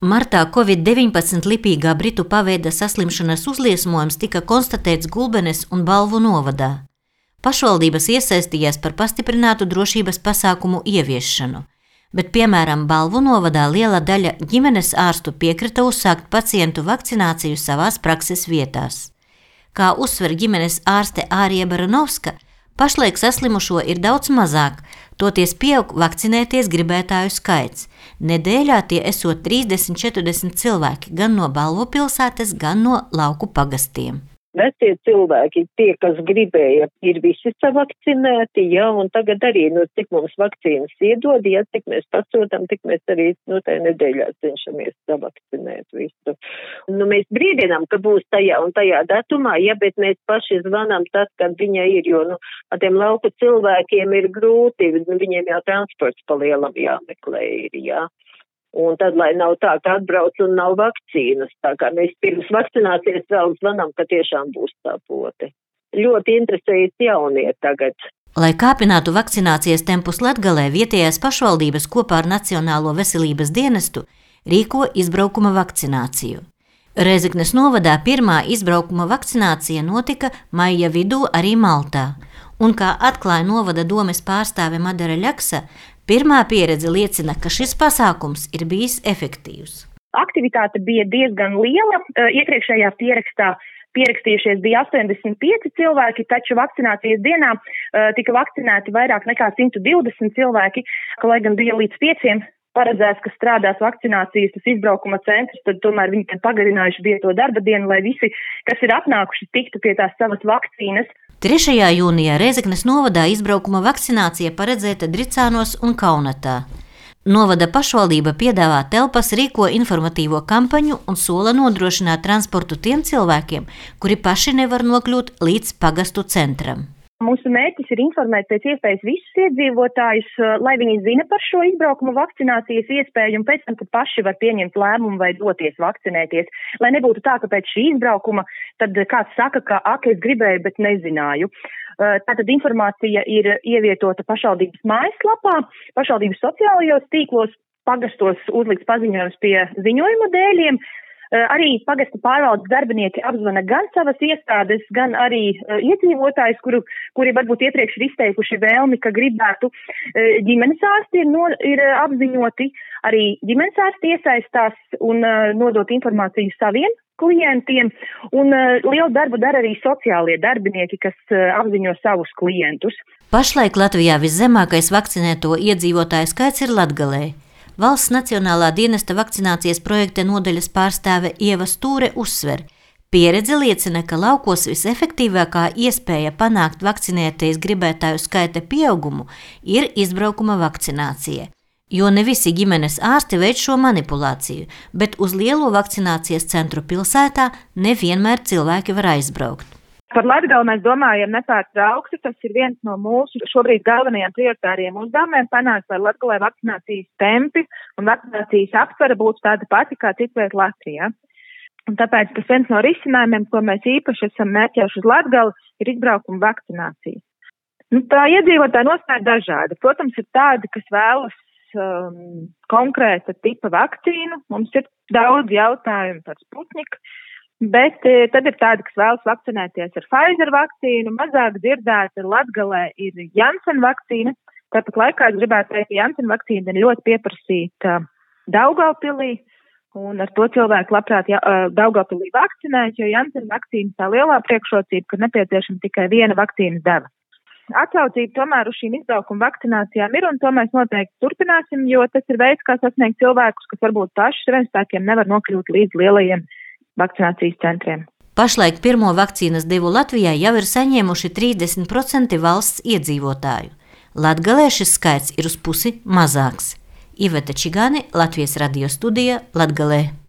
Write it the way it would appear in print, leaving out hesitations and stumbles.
Martā Covid-19 lipīgā britu paveida saslimšanas uzliesmojums tika konstatēts Gulbenes un Balvu novadā. Pašvaldības iesaistījās par pastiprinātu drošības pasākumu ieviešanu, bet, piemēram, Balvu novadā liela daļa ģimenes ārstu piekrita uzsākt pacientu vakcināciju savās prakses vietās. Kā uzsver ģimenes ārste Ārija Baranovska, pašlaik saslimušo ir daudz mazāk, toties pieaug vakcinēties gribētāju skaits. Nedēļā tie esot 30–40 cilvēki gan no Balvu pilsētas, gan no lauku pagastiem. Vecie cilvēki, tie, kas gribēja, ir visi savakcinēti, un tagad arī, cik mums vakcīnas iedod, cik mēs pasūtam, tik mēs arī, tajā nedēļā cenšamies savakcinēt visu. Mēs brīdinām, ka būs tajā un tajā datumā, bet mēs paši zvanām tad, kad viņa ir, jo, ar tiem lauku cilvēkiem ir grūti, viņiem jau transports pa lielam jāmeklē ir, Un tad, lai nav tā, ka atbrauc un nav vakcīnas, tā kā mēs pirms vakcinācijas vēl zvanām, ka tiešām būs tā pote. Ļoti interesējas jaunie tagad. Lai kāpinātu vakcinācijas tempus Latgalē, vietējās pašvaldības kopā ar Nacionālo veselības dienestu rīko izbraukuma vakcināciju. Rēzeknes novadā pirmā izbraukuma vakcinācija notika maija vidū arī Maltā. Un kā atklāja novada domes pārstāve Madara Ļaksa, pirmā pieredze liecina, ka šis pasākums ir bijis efektīvs. Aktivitāte bija diezgan liela. Iepriekšējā pierakstījušies bija 85 cilvēki, taču vakcinācijas dienā tika vakcinēti vairāk nekā 120 cilvēki, lai gan bija līdz 5 paredzēts, ka strādās vakcinācijas tas izbraukuma centrs, tad tomēr viņi pagarinājuši bija to darba dienu, lai visi, kas ir atnākuši, tiktu pie tās savas vakcīnas. 3. jūnijā Rēzeknes novadā izbraukuma vakcinācija paredzēta Dricānos un Kaunatā. Novada pašvaldība piedāvā telpas, rīko informatīvo kampaņu un sola nodrošināt transportu tiem cilvēkiem, kuri paši nevar nokļūt līdz pagastu centram. Mūsu mērķis ir informēt pēc iespējas visus iedzīvotājus, lai viņi zina par šo izbraukuma vakcinācijas iespēju un pēc tam, kad paši var pieņemt lēmumu vai doties vakcinēties. Lai nebūtu tā, ka pēc šī izbraukuma tad kāds saka, ka es gribēju, bet nezināju. Tātad informācija ir ievietota pašvaldības mājaslapā, pašvaldības sociālajos tīklos, pagastos uzlikts paziņojums pie ziņojuma dēļiem. Arī pagasta pārvaldes darbinieki apzvana gan savas iestādes, gan arī iedzīvotājus, kuri varbūt iepriekš ir izteikuši vēlmi, ka gribētu. Ģimenes ārsti ir apziņoti, arī ģimenes ārsti iesaistās un nodot informāciju saviem klientiem, un lielu darbu dara arī sociālie darbinieki, kas apziņo savus klientus. Pašlaik Latvijā viszemākais vakcinēto iedzīvotāju skaits ir Latgalē. Valsts Nacionālā dienesta vakcinācijas projekta nodaļas pārstāve Ieva Stūre uzsver. Pieredze liecina, ka laukos visefektīvākā iespēja panākt vakcinēties gribētāju skaita pieaugumu ir izbraukuma vakcinācija. Jo ne visi ģimenes ārsti veic šo manipulāciju, bet uz lielo vakcinācijas centru pilsētā nevienmēr cilvēki var aizbraukt. Par Latgali mēs domājam nepārtraukti, tas ir viens no mūsu šobrīd galvenajiem prioritāriem uzdevumiem panākt, lai Latgalē vakcinācijas tempi un vakcinācijas aptvere būtu tāda pati kā citviet Latvijā. Un tāpēc tas viens no risinājumiem, ko mēs īpaši esam mērķējuši uz Latgali, ir izbraukuma vakcinācija. Tā iedzīvotāja nostāja dažāda. Protams, ir tādi, kas vēlas konkrēta tipa vakcīnu. Mums ir daudz jautājumu par Sputniku. Bet tad ir tādi, kas vēlas vakcinēties ar Pfizer vakcīnu, mazāk dzirdēta Latgalē ir Janssen vakcīna. Tāpat laikā es gribētu teikt, ka Janssen vakcīna ir ļoti pieprasīta Daugavpilī, un ar to cilvēku labprāt Daugavpilī vakcinēt, jo Janssen vakcīna tā lielā priekšrocība, ka nepieciešama tikai viena vakcīnas deva. Atsaucība tomēr uz šīm izbraukuma vakcinācijām ir, un to mēs noteikti turpināsim, jo tas ir veids, kā sasniegt cilvēkus, kas varbūt paši saviem spēkiem nevar nokļūt līdz lielajiem vakcinācijas centriem. Pašlaik pirmo vakcīnas devu Latvijā jau ir saņēmuši 30% valsts iedzīvotāju. Latgalē šis skaits ir uz pusi mazāks. Iveta Čigāne, Latvijas radio studija, Latgalē.